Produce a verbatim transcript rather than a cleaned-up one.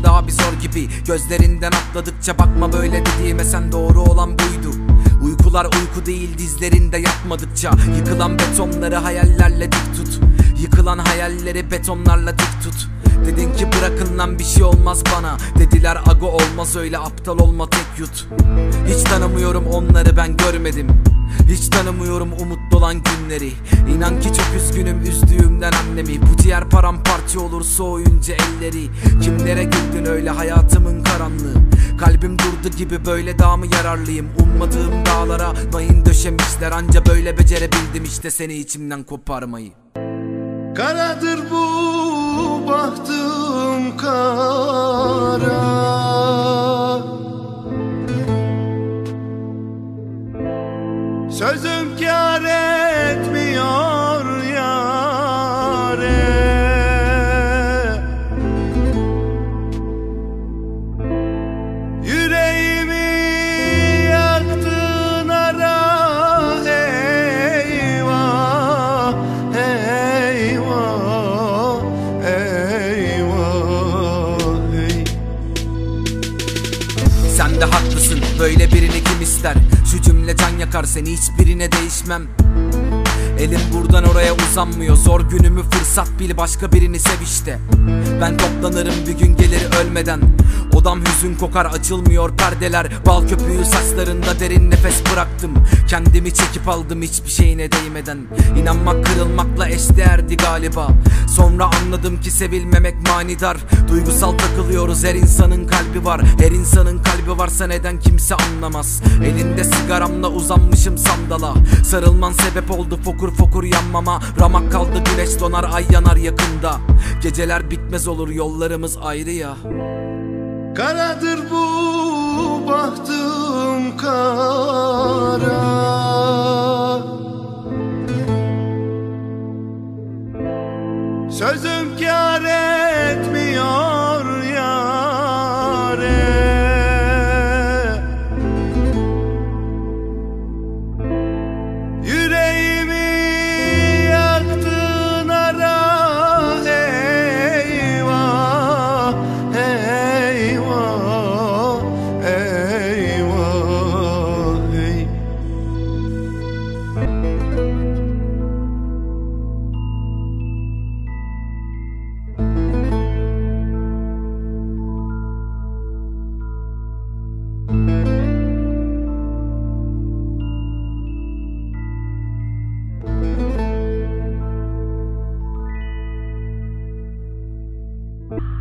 daha bir zor gibi. Gözlerinden atladıkça bakma böyle dediğime, sen doğru olan buydu. Uykular uyku değil dizlerinde yatmadıkça. Yıkılan betonları hayallerle dik tut. Yıkılan hayalleri betonlarla dik tut. Dedin ki bırakın lan bir şey olmaz bana. Dediler ago olmaz öyle, aptal olma tek yut. Hiç tanımıyorum onları, ben görmedim. Hiç tanımıyorum umutlu olan günleri. İnan ki çok üzgünüm üzdüğümden annemi. Bu ciğer paramparça olur soğuyunca elleri. Kimlere güldün öyle hayatımın karanlığı. Kalbim durdu gibi, böyle daha mı yararlıyım? Ummadığım dağlara mayın döşemişler. Anca böyle becerebildim işte seni içimden koparmayı. Karadır bu bahtım kara, sözüm kâr etmiyor yâre. Yüreğimi yaktın ara, eyvah, eyvah, eyvah, ey. Sen de haklısın, böyle birini kim ister? Şu cümle can yakar, seni hiçbirine değişmem. Elim buradan oraya uzanmıyor, zor günümü fırsat bil, başka birini sev işte. Ben toplanırım bir gün gelir ölmeden. Odam hüzün kokar, açılmıyor perdeler. Bal köpüğü saçlarında derin nefes bıraktım. Kendimi çekip aldım hiçbir şeyine değmeden. İnanmak kırılmakla eşdeğerdi galiba. Sonra anladım ki sevilmemek manidar. Duygusal takılıyoruz, her insanın kalbi var. Her insanın kalbi varsa neden kimse anlamaz. Elinde sigaramla uzanmışım sandala. Sarılman sebep oldu fokur fokur yanmama. Ramak kaldı güneş donar, ay yanar yakında. Geceler bitmez olur, yollarımız ayrı ya. Karadır bu bahtım kara, sözüm kâr etmiyor yâre. Yüreğimi yaktın ara, eyvah, eyvah, eyvah, ey. you